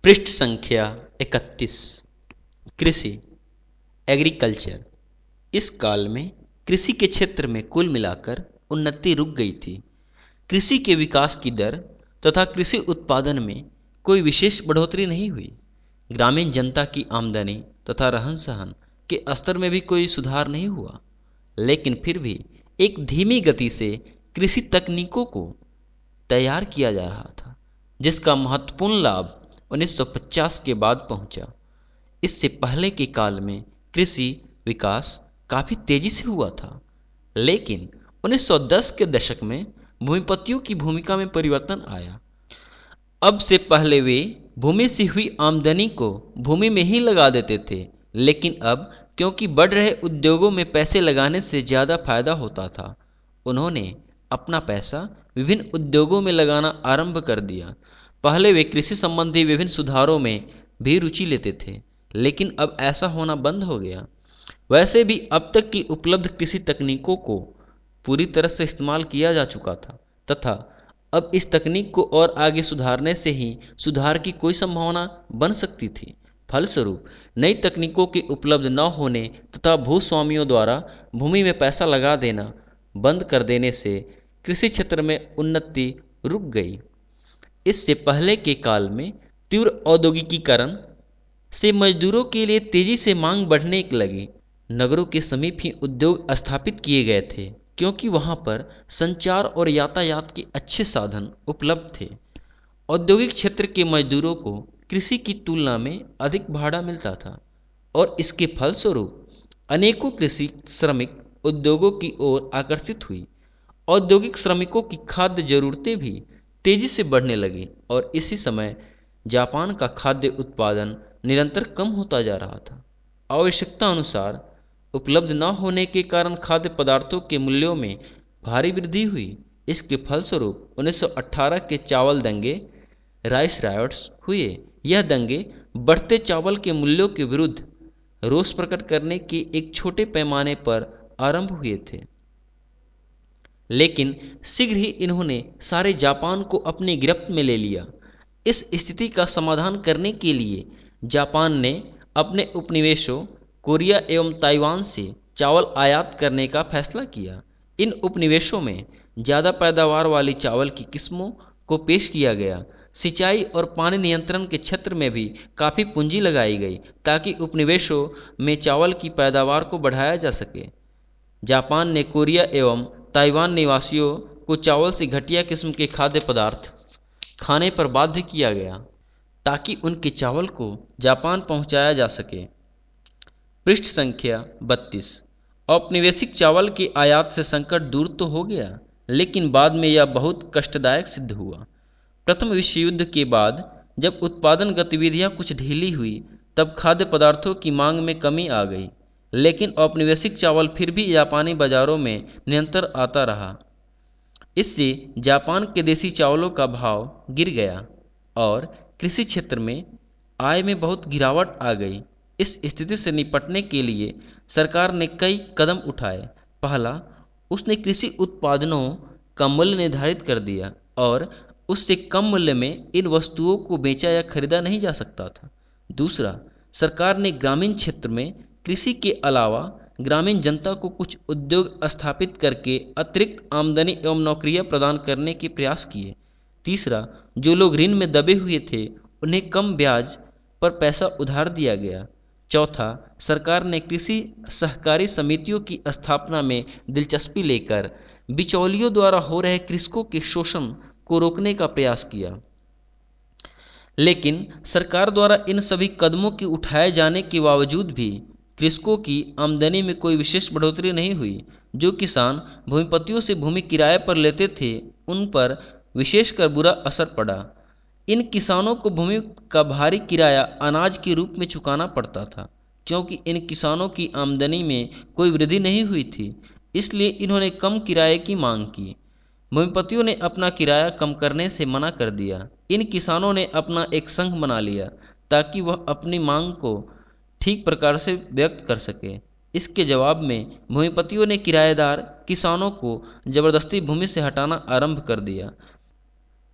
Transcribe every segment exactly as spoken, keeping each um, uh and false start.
पृष्ठ संख्या इकतीस। कृषि, एग्रीकल्चर। इस काल में कृषि के क्षेत्र में कुल मिलाकर उन्नति रुक गई थी। कृषि के विकास की दर तथा कृषि उत्पादन में कोई विशेष बढ़ोतरी नहीं हुई। ग्रामीण जनता की आमदनी तथा रहन सहन के स्तर में भी कोई सुधार नहीं हुआ। लेकिन फिर भी एक धीमी गति से कृषि तकनीकों को तैयार किया जा रहा था, जिसका महत्वपूर्ण लाभ उन्नीस सौ पचास के बाद पहुंचा। इससे पहले के काल में कृषि विकास काफी तेजी से हुआ था, लेकिन उन्नीस सौ दस के दशक में भूमिपतियों की भूमिका में परिवर्तन आया। अब से पहले वे भूमि से हुई आमदनी को भूमि में ही लगा देते थे, लेकिन अब क्योंकि बढ़ रहे उद्योगों में पैसे लगाने से ज़्यादा फायदा होता था, उन्होंने अपना पैसा विभिन्न उद्योगों में लगाना आरंभ कर दिया। पहले वे कृषि संबंधी विभिन्न सुधारों में भी रुचि लेते थे, लेकिन अब ऐसा होना बंद हो गया। वैसे भी अब तक की उपलब्ध कृषि तकनीकों को पूरी तरह से इस्तेमाल किया जा चुका था तथा अब इस तकनीक को और आगे सुधारने से ही सुधार की कोई संभावना बन सकती थी। फलस्वरूप नई तकनीकों के उपलब्ध न होने तथा भूस्वामियों द्वारा भूमि में पैसा लगा देना बंद कर देने से कृषि क्षेत्र में उन्नति रुक गई। इससे पहले के काल में तीव्र औद्योगिकीकरण से मजदूरों के लिए तेजी से मांग बढ़ने लगी। नगरों के समीप ही उद्योग स्थापित किए गए थे, क्योंकि वहां पर संचार और यातायात के अच्छे साधन उपलब्ध थे। औद्योगिक क्षेत्र के मजदूरों को कृषि की तुलना में अधिक भाड़ा मिलता था और इसके फलस्वरूप अनेकों कृषि श्रमिक उद्योगों की ओर आकर्षित हुई। औद्योगिक श्रमिकों की खाद्य जरूरतें भी तेजी से बढ़ने लगी और इसी समय जापान का खाद्य उत्पादन निरंतर कम होता जा रहा था। आवश्यकता अनुसार उपलब्ध न होने के कारण खाद्य पदार्थों के मूल्यों में भारी वृद्धि हुई। इसके फलस्वरूप उन्नीस सौ अठारह के चावल दंगे, राइस रायट्स हुए। यह दंगे बढ़ते चावल के मूल्यों के विरुद्ध रोष प्रकट करने के एक छोटे पैमाने पर आरंभ हुए थे, लेकिन शीघ्र ही इन्होंने सारे जापान को अपनी गिरफ्त में ले लिया। इस स्थिति का समाधान करने के लिए जापान ने अपने उपनिवेशों कोरिया एवं ताइवान से चावल आयात करने का फैसला किया। इन उपनिवेशों में ज़्यादा पैदावार वाली चावल की किस्मों को पेश किया गया। सिंचाई और पानी नियंत्रण के क्षेत्र में भी काफ़ी पूंजी लगाई गई ताकि उपनिवेशों में चावल की पैदावार को बढ़ाया जा सके। जापान ने कोरिया एवं ताइवान निवासियों को चावल से घटिया किस्म के खाद्य पदार्थ खाने पर बाध्य किया गया ताकि उनके चावल को जापान पहुंचाया जा सके। पृष्ठ संख्या बत्तीस। औपनिवेशिक चावल की आयात से संकट दूर तो हो गया, लेकिन बाद में यह बहुत कष्टदायक सिद्ध हुआ। प्रथम विश्व युद्ध के बाद जब उत्पादन गतिविधियां कुछ ढीली हुई, तब खाद्य पदार्थों की मांग में कमी आ गई, लेकिन औपनिवेशिक चावल फिर भी जापानी बाजारों में निरंतर आता रहा। इससे जापान के देसी चावलों का भाव गिर गया और कृषि क्षेत्र में आय में बहुत गिरावट आ गई। इस स्थिति से निपटने के लिए सरकार ने कई कदम उठाए। पहला, उसने कृषि उत्पादनों का मूल्य निर्धारित कर दिया और उससे कम मूल्य में इन वस्तुओं को बेचा या खरीदा नहीं जा सकता था। दूसरा, सरकार ने ग्रामीण क्षेत्र में कृषि के अलावा ग्रामीण जनता को कुछ उद्योग स्थापित करके अतिरिक्त आमदनी एवं नौकरियां प्रदान करने के प्रयास किए। तीसरा, जो लोग ऋण में दबे हुए थे उन्हें कम ब्याज पर पैसा उधार दिया गया। चौथा, सरकार ने कृषि सहकारी समितियों की स्थापना में दिलचस्पी लेकर बिचौलियों द्वारा हो रहे कृषकों के शोषण को रोकने का प्रयास किया। लेकिन सरकार द्वारा इन सभी कदमों के उठाए जाने के बावजूद भी कृषकों की आमदनी में कोई विशेष बढ़ोतरी नहीं हुई। जो किसान भूमिपतियों से भूमि किराए पर लेते थे उन पर विशेषकर बुरा असर पड़ा। इन किसानों को भूमि का भारी किराया अनाज के रूप में चुकाना पड़ता था, क्योंकि इन किसानों की आमदनी में कोई वृद्धि नहीं हुई थी, इसलिए इन्होंने कम किराए की मांग की। भूमिपतियों ने अपना किराया कम करने से मना कर दिया। इन किसानों ने अपना एक संघ बना लिया ताकि वह अपनी मांग को ठीक प्रकार से व्यक्त कर सके। इसके जवाब में भूमिपतियों ने किराएदार किसानों को जबरदस्ती भूमि से हटाना आरंभ कर दिया।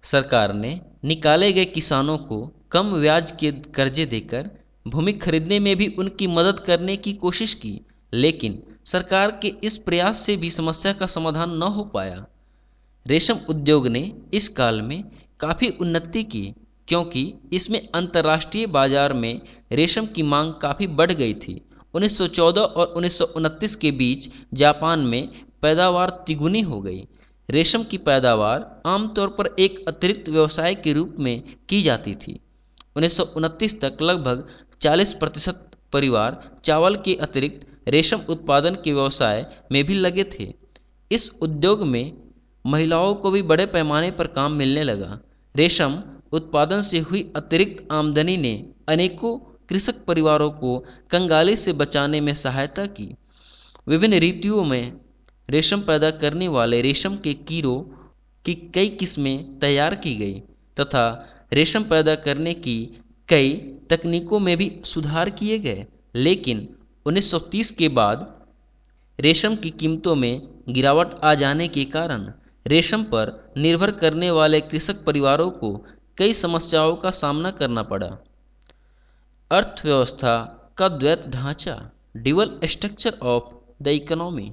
सरकार ने निकाले गए किसानों को कम ब्याज के कर्जे देकर भूमि खरीदने में भी उनकी मदद करने की कोशिश की, लेकिन सरकार के इस प्रयास से भी समस्या का समाधान न हो पाया। रेशम उद्योग ने इस काल में काफ़ी उन्नति की, क्योंकि इसमें अंतर्राष्ट्रीय बाजार में रेशम की मांग काफ़ी बढ़ गई थी। उन्नीस सौ चौदह और उन्नीस सौ उनतीस के बीच जापान में पैदावार तिगुनी हो गई। रेशम की पैदावार आमतौर पर एक अतिरिक्त व्यवसाय के रूप में की जाती थी। उन्नीस सौ उनतीस तक लगभग चालीस प्रतिशत परिवार चावल के अतिरिक्त रेशम उत्पादन के व्यवसाय में भी लगे थे। इस उद्योग में महिलाओं को भी बड़े पैमाने पर काम मिलने लगा। रेशम उत्पादन से हुई अतिरिक्त आमदनी ने अनेकों कृषक परिवारों को कंगाली से बचाने में सहायता की। विभिन्न रीतियों में रेशम पैदा करने वाले रेशम के कीड़ों की कई किस्में तैयार की गई तथा रेशम पैदा करने की कई तकनीकों में भी सुधार किए गए, लेकिन उन्नीस सौ तीस के बाद रेशम की कीमतों में गिरावट आ जाने के कारण रेशम पर निर्भर करने वाले कृषक परिवारों को कई समस्याओं का सामना करना पड़ा। अर्थव्यवस्था का द्वैत ढांचा, dual structure of the economy.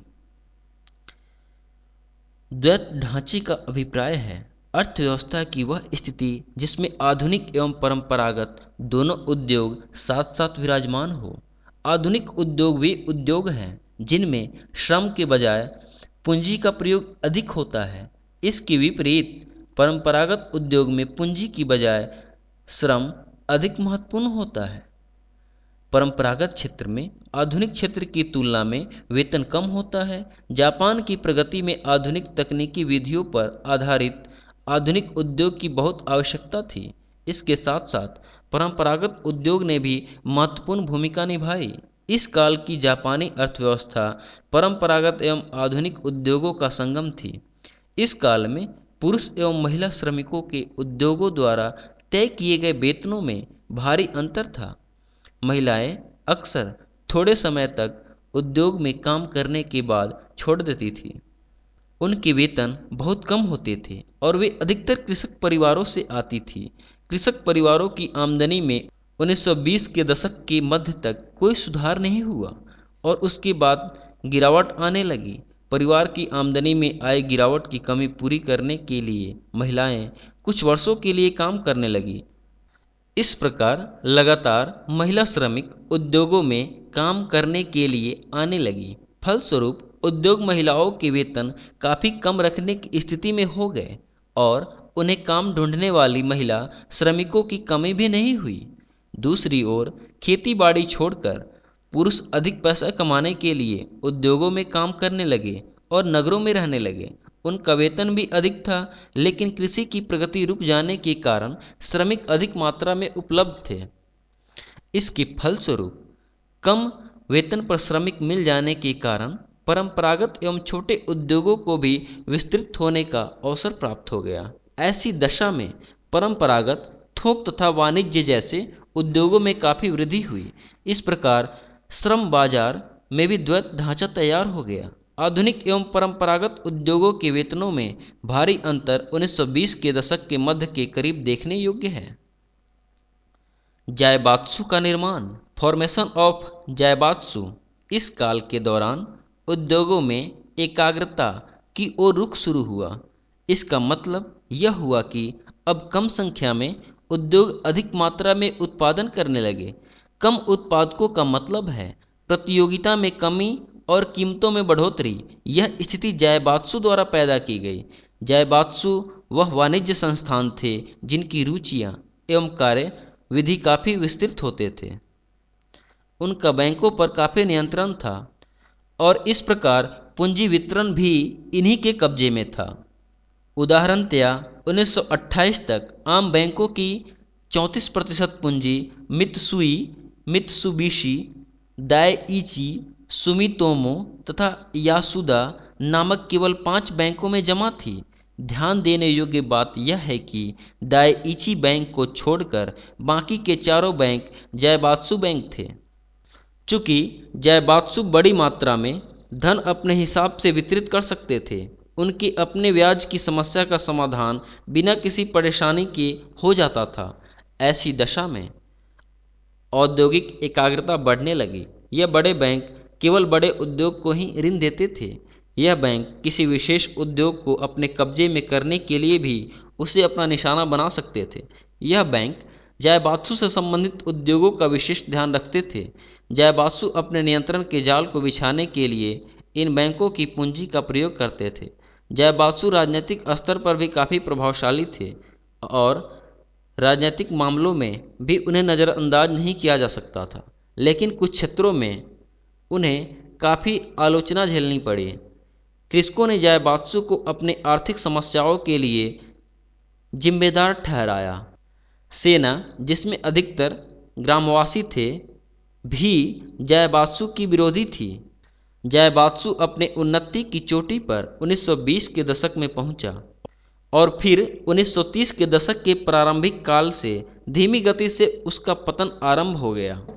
द्वैत ढांचे का अभिप्राय है अर्थव्यवस्था की वह स्थिति जिसमें आधुनिक एवं परंपरागत दोनों उद्योग साथ साथ विराजमान हो। आधुनिक उद्योग वे उद्योग हैं जिनमें श्रम के बजाय पूंजी का प्रयोग अधिक होता है। इसके विपरीत परंपरागत उद्योग में पूंजी की बजाय श्रम अधिक महत्वपूर्ण होता है। परंपरागत क्षेत्र में आधुनिक क्षेत्र की तुलना में वेतन कम होता है। जापान की प्रगति में आधुनिक तकनीकी विधियों पर आधारित आधुनिक उद्योग की बहुत आवश्यकता थी। इसके साथ साथ परंपरागत उद्योग ने भी महत्वपूर्ण भूमिका निभाई। इस काल की जापानी अर्थव्यवस्था परंपरागत एवं आधुनिक उद्योगों का संगम थी। इस काल में पुरुष एवं महिला श्रमिकों के उद्योगों द्वारा तय किए गए वेतनों में भारी अंतर था। महिलाएं अक्सर थोड़े समय तक उद्योग में काम करने के बाद छोड़ देती थी। उनके वेतन बहुत कम होते थे और वे अधिकतर कृषक परिवारों से आती थी। कृषक परिवारों की आमदनी में उन्नीस सौ बीस के दशक के मध्य तक कोई सुधार नहीं हुआ और उसके बाद गिरावट आने लगी। परिवार की आमदनी में आई गिरावट की कमी पूरी करने के लिए महिलाएं कुछ वर्षों के लिए काम करने लगी। इस प्रकार लगातार महिला श्रमिक उद्योगों में काम करने के लिए आने लगी। फलस्वरूप उद्योग महिलाओं के वेतन काफ़ी कम रखने की स्थिति में हो गए और उन्हें काम ढूंढने वाली महिला श्रमिकों की कमी भी नहीं हुई। दूसरी ओर खेती बाड़ी छोड़कर पुरुष अधिक पैसा कमाने के लिए उद्योगों में काम करने लगे और नगरों में रहने लगे। उनका वेतन भी अधिक था, लेकिन कृषि की प्रगति रुक जाने के कारण श्रमिक अधिक मात्रा में उपलब्ध थे। इसके फलस्वरूप कम वेतन पर श्रमिक मिल जाने के कारण परंपरागत एवं छोटे उद्योगों को भी विस्तृत होने का अवसर प्राप्त हो गया। ऐसी दशा में परंपरागत थोक तथा वाणिज्य जैसे उद्योगों में काफ़ी वृद्धि हुई। इस प्रकार श्रम बाजार में भी द्वैत ढांचा तैयार हो गया। आधुनिक एवं परंपरागत उद्योगों के वेतनों में भारी अंतर उन्नीस सौ बीस के दशक के मध्य के करीब देखने योग्य है। जायबात्सु का निर्माण, फॉर्मेशन ऑफ जायबात्सु। इस काल के दौरान उद्योगों में एकाग्रता की ओर रुख शुरू हुआ। इसका मतलब यह हुआ कि अब कम संख्या में उद्योग अधिक मात्रा में उत्पादन करने लगे। कम उत्पादकों का मतलब है प्रतियोगिता में कमी और कीमतों में बढ़ोतरी। यह स्थिति जायबात्सु द्वारा पैदा की गई। जायबात्सु वह वाणिज्य संस्थान थे जिनकी रुचियां एवं कार्य विधि काफ़ी विस्तृत होते थे। उनका बैंकों पर काफ़ी नियंत्रण था और इस प्रकार पूंजी वितरण भी इन्हीं के कब्जे में था। उदाहरणतया उन्नीस सौ अट्ठाईस तक आम बैंकों की चौंतीस प्रतिशत पूंजी मित्सुई, मित्सुबिशी, दाइची, सुमितोमो तथा यासुदा नामक केवल पांच बैंकों में जमा थी। ध्यान देने योग्य बात यह है कि दाइची बैंक को छोड़कर बाकी के चारों बैंक जायबात्सु बैंक थे। चूंकि जायबात्सु बड़ी मात्रा में धन अपने हिसाब से वितरित कर सकते थे, उनकी अपने ब्याज की समस्या का समाधान बिना किसी परेशानी के हो जाता था। ऐसी दशा में औद्योगिक एकाग्रता बढ़ने लगी। यह बड़े बैंक केवल बड़े उद्योग को ही ऋण देते थे। यह बैंक किसी विशेष उद्योग को अपने कब्जे में करने के लिए भी उसे अपना निशाना बना सकते थे। यह बैंक जायबात्सु से संबंधित उद्योगों का विशेष ध्यान रखते थे। जायबात्सु अपने नियंत्रण के जाल को बिछाने के लिए इन बैंकों की पूंजी का प्रयोग करते थे। जायबात्सु राजनीतिक स्तर पर भी काफ़ी प्रभावशाली थे और राजनीतिक मामलों में भी उन्हें नज़रअंदाज नहीं किया जा सकता था, लेकिन कुछ क्षेत्रों में उन्हें काफ़ी आलोचना झेलनी पड़ी। कृषकों ने जायबात्सु को अपने आर्थिक समस्याओं के लिए जिम्मेदार ठहराया। सेना, जिसमें अधिकतर ग्रामवासी थे, भी जायबात्सु की विरोधी थी। जायबात्सु अपने उन्नति की चोटी पर उन्नीस सौ बीस के दशक में पहुंचा और फिर उन्नीस सौ तीस के दशक के प्रारंभिक काल से धीमी गति से उसका पतन आरंभ हो गया।